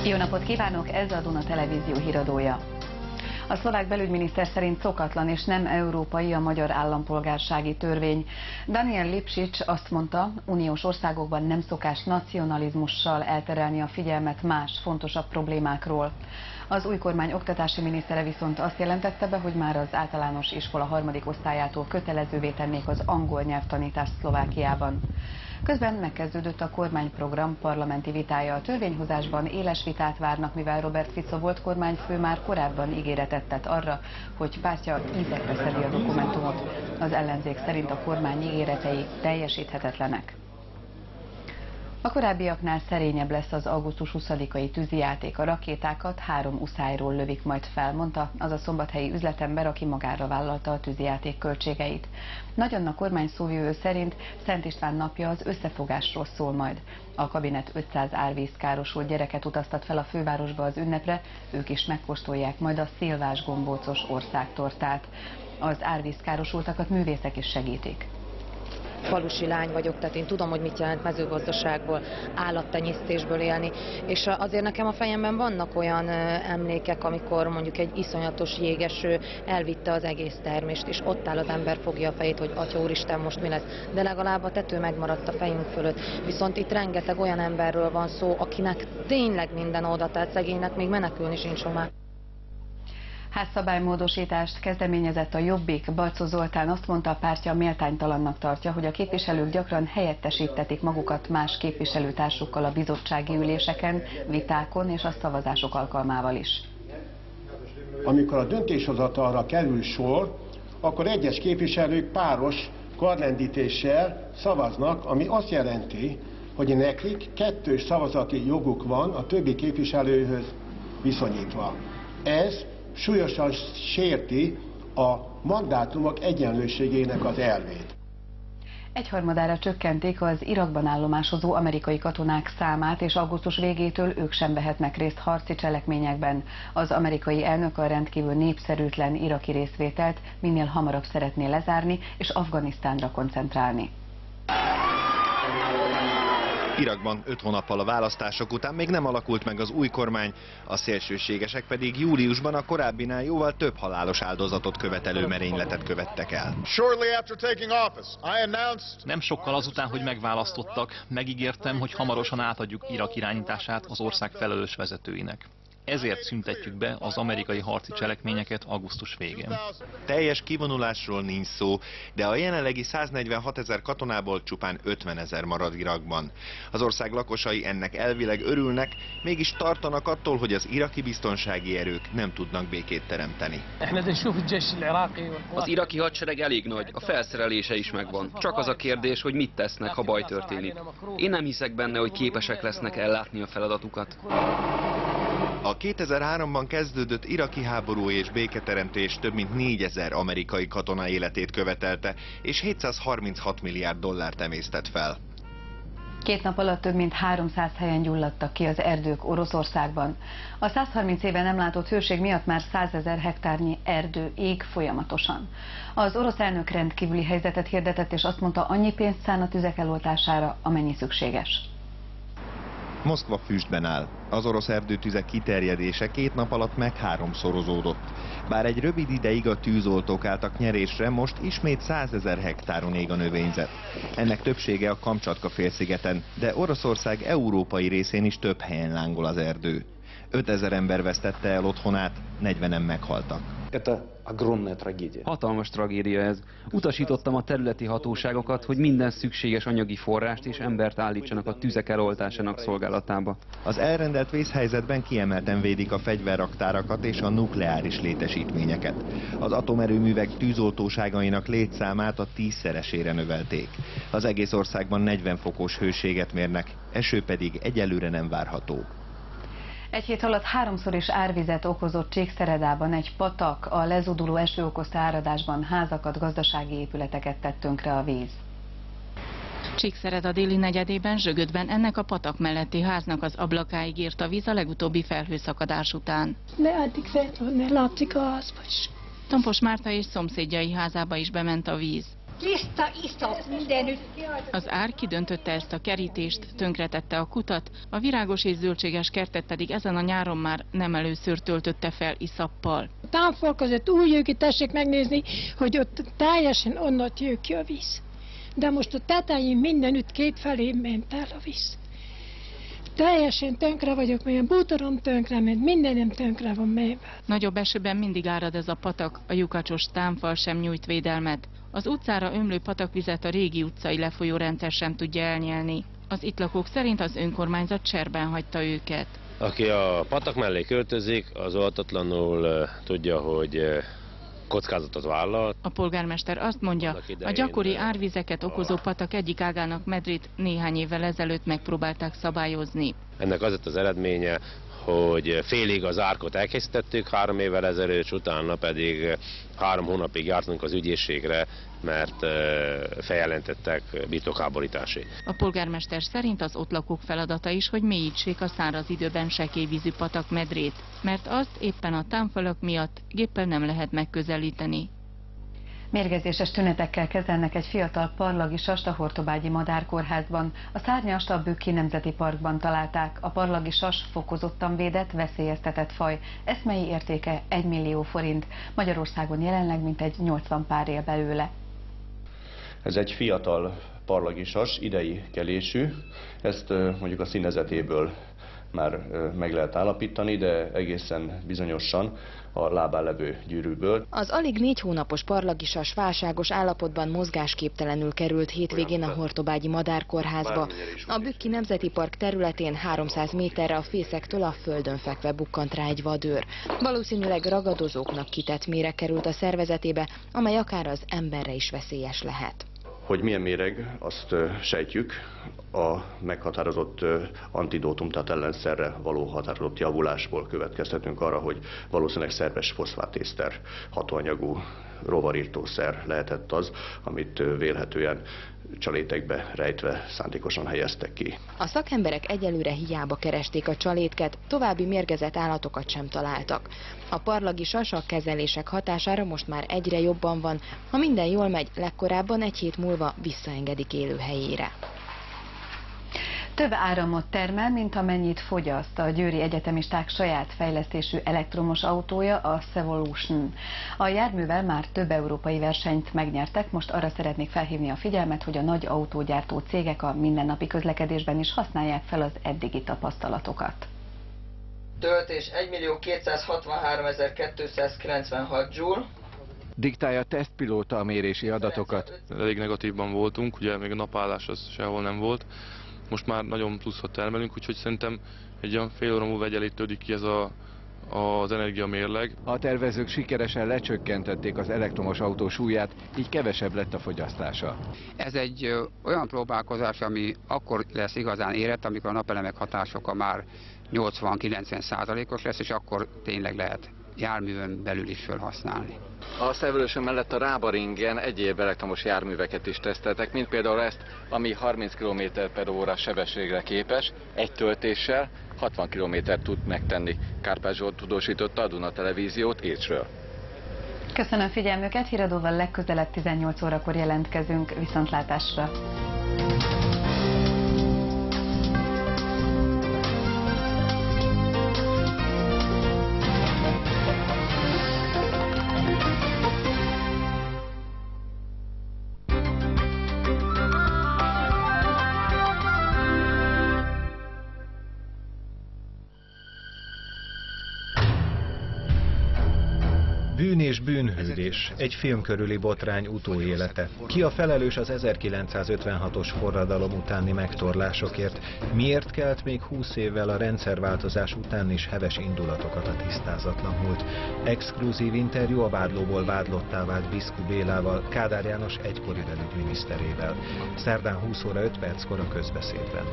Jó napot kívánok, ez a Duna Televízió híradója. A szlovák belügyminiszter szerint szokatlan és nem európai a magyar állampolgársági törvény. Daniel Lipšić azt mondta, uniós országokban nem szokás nacionalizmussal elterelni a figyelmet más, fontosabb problémákról. Az új kormány oktatási minisztere viszont azt jelentette be, hogy már az általános iskola 3. osztályától kötelezővé tennék az angol nyelvtanítást Szlovákiában. Közben megkezdődött a kormányprogram parlamenti vitája. A törvényhozásban éles vitát várnak, mivel Robert Fico volt kormányfő már korábban ígéretet tett arra, hogy pártja ízekre szedi a dokumentumot. Az ellenzék szerint a kormány ígéretei teljesíthetetlenek. A korábbiaknál szerényebb lesz az augusztus 20-ai tűzijáték. A rakétákat 3 uszályról lövik majd fel, mondta az a szombathelyi üzletember, aki magára vállalta a tűzijáték költségeit. Nagy Anna kormány szóvivő szerint Szent István napja az összefogásról szól majd. A kabinet 500 árvízkárosult gyereket utaztat fel a fővárosba az ünnepre, ők is megkóstolják majd a szilvás gombócos országtortát. Az árvízkárosultakat művészek is segítik. Falusi lány vagyok, tehát én tudom, hogy mit jelent mezőgazdaságból, állattenyésztésből élni, és azért nekem a fejemben vannak olyan emlékek, amikor mondjuk egy iszonyatos jégeső elvitte az egész termést, és ott áll az ember, fogja a fejét, hogy Atya Úristen, most mi lesz, de legalább a tető megmaradt a fejünk fölött. Viszont itt rengeteg olyan emberről van szó, akinek tényleg minden oda, tehát szegénynek még menekülni sincs hová. Házszabálymódosítást kezdeményezett a Jobbik. Balczó Zoltán azt mondta, a pártja méltánytalannak tartja, hogy a képviselők gyakran helyettesítetik magukat más képviselőtársukkal a bizottsági üléseken, vitákon és a szavazások alkalmával is. Amikor a döntéshozatalra kerül sor, akkor egyes képviselők páros karlendítéssel szavaznak, ami azt jelenti, hogy nekik kettős szavazati joguk van a többi képviselőhöz viszonyítva. Ez súlyosan sérti a mandátumok egyenlőségének az elvét. Egyharmadára csökkentik az Irakban állomásozó amerikai katonák számát, és augusztus végétől ők sem vehetnek részt harci cselekményekben. Az amerikai elnök a rendkívül népszerűtlen iraki részvételt minél hamarabb szeretné lezárni, és Afganisztánra koncentrálni. Irakban 5 hónappal a választások után még nem alakult meg az új kormány, a szélsőségesek pedig júliusban a korábbinál jóval több halálos áldozatot követelő merényletet követtek el. Nem sokkal azután, hogy megválasztottak, megígértem, hogy hamarosan átadjuk Irak irányítását az ország felelős vezetőinek. Ezért szüntetjük be az amerikai harci cselekményeket augusztus végén. Teljes kivonulásról nincs szó, de a jelenlegi 146 000 katonából csupán 50 000 marad Irakban. Az ország lakosai ennek elvileg örülnek, mégis tartanak attól, hogy az iraki biztonsági erők nem tudnak békét teremteni. Az iraki hadsereg elég nagy, a felszerelése is megvan. Csak az a kérdés, hogy mit tesznek, ha baj történik. Én nem hiszek benne, hogy képesek lesznek ellátni a feladatukat. A 2003-ban kezdődött iraki háború és béketeremtés több mint 4000 amerikai katona életét követelte, és 736 milliárd dollárt emésztett fel. 2 nap alatt több mint 300 helyen gyulladtak ki az erdők Oroszországban. A 130 éve nem látott hőség miatt már 100 000 hektárnyi erdő ég folyamatosan. Az orosz elnök rendkívüli helyzetet hirdetett, és azt mondta, annyi pénzt szán a tüzek eloltására, amennyi szükséges. Moszkva füstben áll. Az orosz erdőtüzek kiterjedése 2 nap alatt meg 3-szorozódott. Bár egy rövid ideig a tűzoltók álltak nyerésre, most ismét 100 000 hektáron ég a növényzet. Ennek többsége a Kamcsatka-félszigeten, de Oroszország európai részén is több helyen lángol az erdő. 5000 ember vesztette el otthonát, 40-en meghaltak. Hatalmas tragédia ez. Utasítottam a területi hatóságokat, hogy minden szükséges anyagi forrást és embert állítsanak a tüzek eloltásának szolgálatába. Az elrendelt vészhelyzetben kiemelten védik a fegyverraktárakat és a nukleáris létesítményeket. Az atomerőművek tűzoltóságainak létszámát a 10-szeresére növelték. Az egész országban 40 fokos hőséget mérnek, eső pedig egyelőre nem várható. Egy hét alatt 3-szor is árvizet okozott Csíkszeredában egy patak. A lezúduló eső okozta áradásban házakat, gazdasági épületeket tett tönkre a víz. Csíkszereda déli negyedében, Zsögödben ennek a patak melletti háznak az ablakáig ért a víz a legutóbbi felhőszakadás után. Látszik a házba is. Tompos Márta és szomszédjai házába is bement a víz. Tiszta iszap mindenütt. Az ár kidöntötte ezt a kerítést, tönkretette a kutat, a virágos és zöldséges kertet pedig ezen a nyáron már nem először töltötte fel iszappal. A támfal között úgy jön ki, tessék megnézni, hogy ott teljesen onnat jön ki a víz. De most a tetején mindenütt kétfelé ment el a víz. Teljesen tönkre vagyok, mert a bútorom tönkre ment, mindenem tönkre van mélyben. Nagyobb esőben mindig árad ez a patak, a lyukacsos támfal sem nyújt védelmet. Az utcára ömlő patakvizet a régi utcai lefolyórendszer sem tudja elnyelni. Az itt lakók szerint az önkormányzat cserben hagyta őket. Aki a patak mellé költözik, az oltatlanul tudja, hogy kockázatot vállal. A polgármester azt mondja, a gyakori árvizeket okozó patak egyik ágának medrét néhány évvel ezelőtt megpróbálták szabályozni. Ennek az lett az eredménye, hogy félig az árkot elkészítettük 3 évvel ezelőtt, utána pedig 3 hónapig jártunk az ügyészségre, mert feljelentettek birtokháborításét. A polgármester szerint az ott lakók feladata is, hogy mélyítsék a száraz időben sekélyvízű patak medrét, mert azt éppen a támfalak miatt géppel nem lehet megközelíteni. Mérgezéses tünetekkel kezelnek egy fiatal parlagisast a Hortobágyi Madárkórházban. A szárnyast a Bükki Nemzeti Parkban találták. A parlagisas fokozottan védett, veszélyeztetett faj. Eszmei értéke 1 millió forint. Magyarországon jelenleg mintegy 80 pár él belőle. Ez egy fiatal parlagisas, idei kelésű. Ezt mondjuk a színezetéből már meg lehet állapítani, de egészen bizonyosan a lábán levő gyűrűből. Az alig 4 hónapos parlagisas válságos állapotban mozgásképtelenül került hétvégén a Hortobágyi Madárkórházba. A Bükki Nemzeti Park területén 300 méterre a fészektől a földön fekve bukkant rá egy vadőr. Valószínűleg ragadozóknak kitett méreg került a szervezetébe, amely akár az emberre is veszélyes lehet. Hogy milyen méreg, azt sejtjük, a meghatározott antidótum, tehát ellenszerre való határozott javulásból következtetünk arra, hogy valószínűleg szerves foszfátészter hatóanyagú rovarírtószer lehetett az, amit vélhetően csalétekbe rejtve szándékosan helyeztek ki. A szakemberek egyelőre hiába keresték a csalétket, további mérgezett állatokat sem találtak. A parlagisas a kezelések hatására most már egyre jobban van, ha minden jól megy, legkorábban 1 hét múlva visszaengedik élőhelyére. Több áramot termel, mint amennyit fogyaszt a győri egyetemisták saját fejlesztésű elektromos autója, a Sevolution. A járművel már több európai versenyt megnyertek, most arra szeretnék felhívni a figyelmet, hogy a nagy autógyártó cégek a mindennapi közlekedésben is használják fel az eddigi tapasztalatokat. Töltés 1.263.296 joule. Diktálja a tesztpilóta a mérési adatokat. Elég negatívban voltunk, ugye még a napállás az sehol nem volt. Most már nagyon pluszot termelünk, úgyhogy szerintem egy olyan fél óra múlva egyenlítődik ki ez az energiamérleg. A tervezők sikeresen lecsökkentették az elektromos autó súlyát, így kevesebb lett a fogyasztása. Ez egy olyan próbálkozás, ami akkor lesz igazán érett, amikor a napelemek hatásoka már 80-90%-os lesz, és akkor tényleg lehet járművön belül is felhasználni. A Sevolution mellett a Rábaringen egyéb elektromos járműveket is teszteltek, mint például ezt, ami 30 km/h sebességre képes, egy töltéssel 60 km-t tud megtenni. Kárpát Zsolt tudósította a Duna Televíziót Écsről. Köszönöm figyelmüket, híradóval legközelebb 18 órakor jelentkezünk. Viszontlátásra! Bűn és bűnhődés, egy film körüli botrány utóélete. Ki a felelős az 1956-os forradalom utáni megtorlásokért? Miért kelt még 20 évvel a rendszerváltozás után is heves indulatokat a tisztázatlan múlt? Exkluzív interjú a vádlóból vádlottá vált Biszku Bélával, Kádár János egykori belügyminiszterével. Szerdán 20 óra 5 perckor a Közbeszédben.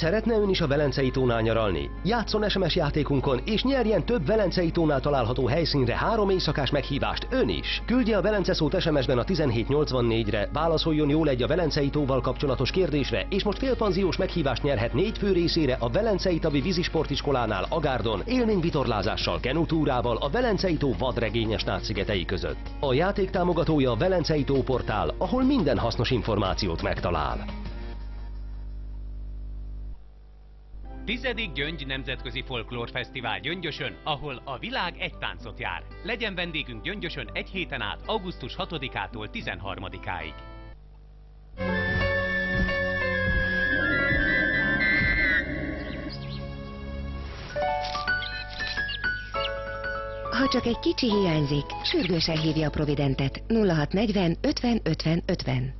Szeretne ön is a Velencei tónál nyaralni? Játsszon SMS játékunkon, és nyerjen több Velencei tónál található helyszínre 3 éjszakás meghívást ön is. Küldje a Velence szót SMS-ben a 1784-re, válaszoljon jól egy a Velencei tóval kapcsolatos kérdésre, és most félpanziós meghívást nyerhet 4 fő részére a Velencei Tavi vízisportiskolánál Agárdon, élményvitorlázással, kenutúrával a Velencei tó vadregényes nátszszigetei között. A játék támogatója a Velencei tó portál, ahol minden hasznos információt megtalál. 10. Gyöngy Nemzetközi Folklórfesztivál Gyöngyösön, ahol a világ egy táncot jár. Legyen vendégünk Gyöngyösön egy héten át, augusztus 6-ától 13-áig. Ha csak egy kicsi hiányzik, sürgősen hívja a Providentet 0640 50 50 50.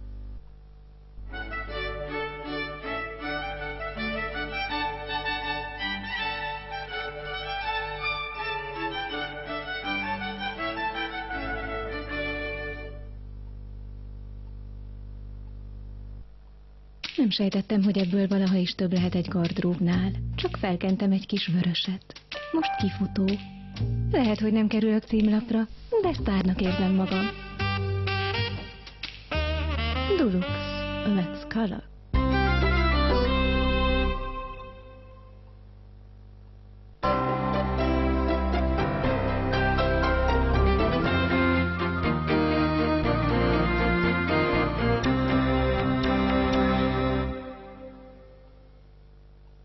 Nem sejtettem, hogy ebből valaha is több lehet egy gardróbnál. Csak felkentem egy kis vöröset. Most kifutó. Lehet, hogy nem kerülök címlapra, de sztárnak érzem magam. Dulux, let's color.